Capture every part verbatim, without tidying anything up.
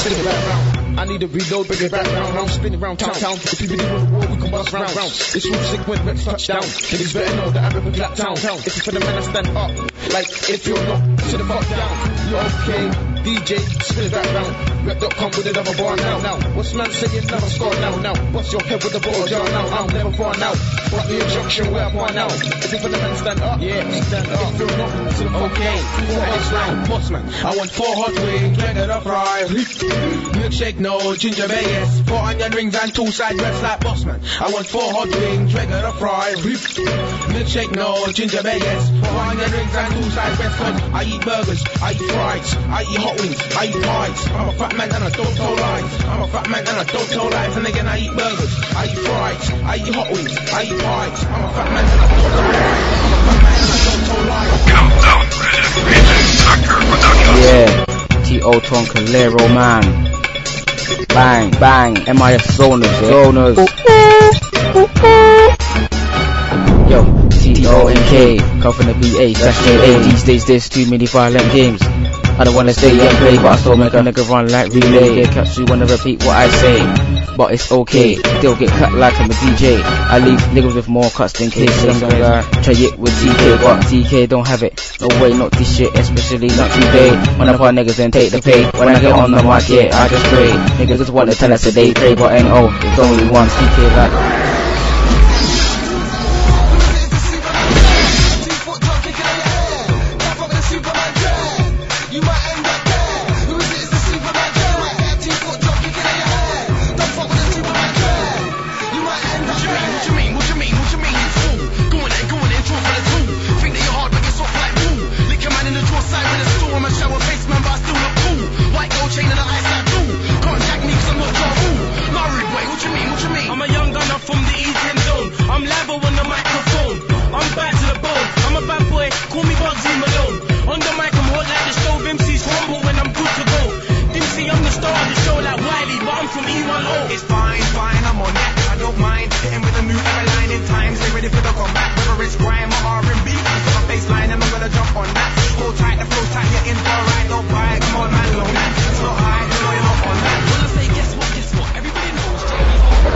spin it back round. I need to reload, bring it back round, round, spin it round town, town. If you really want the war, we can bust round, round. It's rule sick when reps touch down. Niggas better know that I rip a clap town. If you for the man, I stand up. Like, if you're not, sit the fuck down. You're okay. D J, spin it back round. Rep dot com with another bar now, now. What's man saying? Never score now, now. Bust your head with the ball jar now, now. Never far now. Rock the injunction where I point now. If you for the man, stand up. Yeah, stand up. If you're not, sit the fuck okay. down. Four hours round, boss man. I want four hot wings, ready to fry. Milkshake, no ginger beer, yes. Four onion rings and two side reps like boss man. I want four hot wings, ready to fry. Milkshake, no ginger beer, yes. Four onion rings and two side reps. I eat burgers, I eat fries, I eat hot wings, I eat pies. I'm a fat man and I don't tell lies. I'm a fat man and I don't tell lies. And again I eat burgers, I eat fries, I eat hot wings, I eat pies. I'm a fat man and I don't tell lies. I'm a fat man and I don't tell lies. Countdown, Factor Productions. Yeah, T O Tonkalero man. Bang, bang, M I S zoners, zoners. Yo, T O N K, come from the B A, slash K A. These days there's too many violent games. I don't wanna stay and play, but I still make a nigga run like relay. Yeah, cats who wanna repeat what I say, but it's okay. Still get cut like I'm a D J. I leave niggas with more cuts than K. Some guy try it with T K, but T K don't have it. No way, not this shit, especially not today. When I find niggas and take the pay, when I get on the mic, yeah, I just pray. Niggas just wanna tell us that they pray, but N O, it's only one T K like. It's fine, fine, I'm on that, I don't mind. Hitting with a new era line in time. Stay ready for the comeback, whether it's grime or R and B. I've got a baseline and I'm gonna jump on that. Hold tight, the flow tight, you're in for a ride. Don't buy it, come on man, low that. It's not high, no you're not on that. When I say guess what, guess what, everybody knows Jamie.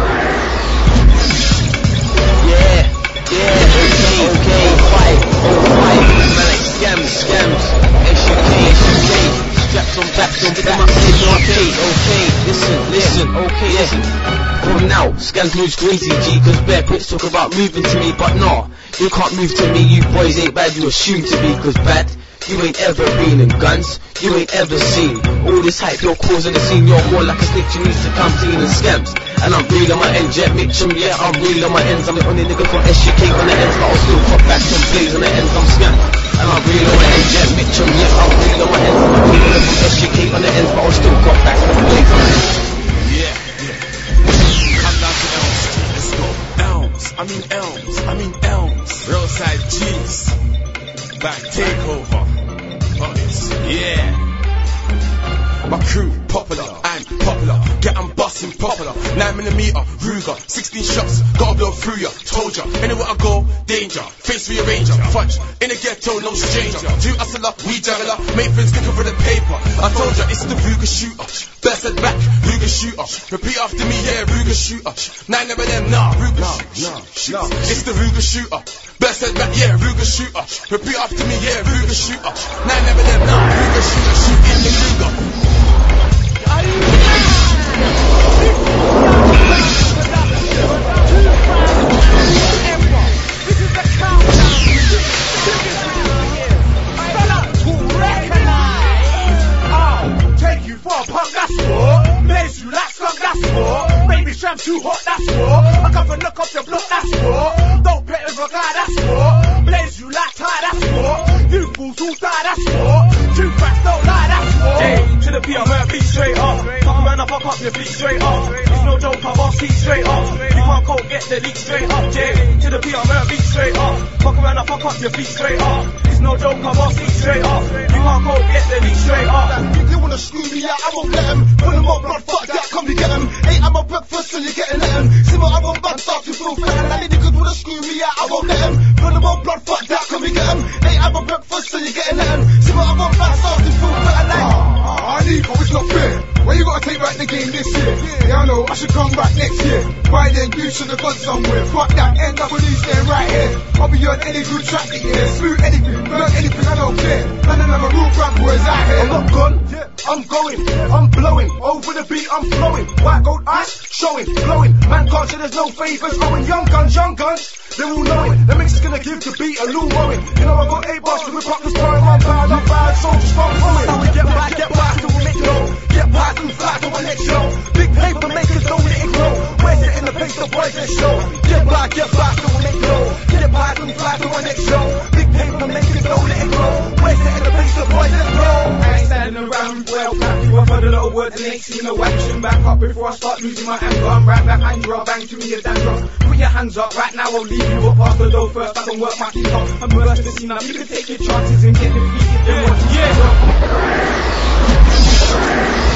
Yeah, yeah, okay, okay, fight, oh fight. Man like scams, scams, S U K, S U K. Straps on backs on back, okay, okay, listen, listen, okay, listen. From now, scans moves crazy, G, cause bare pits talk about moving to me, but nah, you can't move to me, you boys ain't bad, you assume to be, cause bad, you ain't ever been in guns, you ain't ever seen all this hype you're causing the scene, you're more like a snitch, you need to come clean and scams. And I'm real on my end, Jet Mitchum, yeah, I'm real on my ends, I'm the only nigga from S U K on the ends, but I'll still pop back some plays on the ends, I'm scammed. And I'm real on my end, Jet Mitchum, yeah, I'm real on my ends, I'm the only nigga from S U K on the ends, but I'll still pop back some plays on the ends. Yeah, yeah. I'm down to Elms, let's go. Elms, I mean Elms, I mean Elms. Real side G's, back takeover. Oh, yes, yeah. My crew, popular and popular. Get I'm busting popular. Nine millimeter, Ruger, sixteen shots, gotta blow through ya. Told ya, anywhere I go, danger. Face rearranger, fudge, in the ghetto, no stranger. Two hustler, we juggler, make friends looking for the paper. I told ya, it's the Ruger shooter. Best at back, Ruger shooter. Repeat after me, yeah, Ruger shooter. Nine of them, nah, Ruger shooter. It's the Ruger shooter. Best at back, yeah, Ruger shooter. Repeat after me, yeah, Ruger shooter. Nine of them, nah, Ruger shooter. Shoot in the Ruger. I'm too hot, that's war. I come and knock off your block, that's war. Don't play with a guy, that's war. Blaze you like tie, that's war. You fools all die, that's war. Two facts don't lie, that's war. Hey, to the beat, I'm gonna beat straight up. Fuck around, I fuck up your feet straight up. It's no joke, I'm off seat straight up. You can't cope, get the leak straight up. Jay, to the beat, I'm gonna beat straight up. Fuck around, I fuck up your feet straight up. It's no joke, I'm off seat straight up. You can't cope, get the leak straight up. If you wanna screw me out, I won't let him. Pull him up, blood, fuck that, come to get him. Hey, I'm a breakfast, so you're getting at him. See what I want, bad stuff, you feel fat. And any niggas wanna screw me out, I won't let him. Pull him up, blood, fuck that, come and get him. Hey, I'm a breakfast, so you're getting at him. See what I want, bad stuff, you feel fat. Like, ah, I need, but it's not fair. Why you gotta should come back next year. By then, you should have gone somewhere. Fuck that, end up with you staying right here. I'll be on any good track that year. Smooth anything, learn anything, I don't care. None of them are real rap boys out here. I'm not gone, I'm going, I'm blowing. Over the beat, I'm flowing. White gold ice, showing, blowing. Man can't say there's no favours. Going young guns, young guns. They're all knowing. The mix is gonna give the beat a little rowing. You know I got eight bars to whip up this time. I'm bad, I'm bad, soldiers start flowing. How we get back, get back to a make low. Get back and fly to my next show. Big paper makers don't let it grow. Where's it in the pace the boys that show? Get back, get back to a make low. Get back and fly to my next show. Big paper makers don't let it grow. Where's it in the pace the boys that grow? I ain't standing around, well, clap you. I've heard a lot of words and ain't seen no action. Back up before I start losing my anger. I'm right behind you, I'll bang to me a dandruff. Put your hands up, right now I'll leave you up past the door first. I can work my feet up. I'm worse to see now. You can take your chances and get defeated. Yeah, yeah.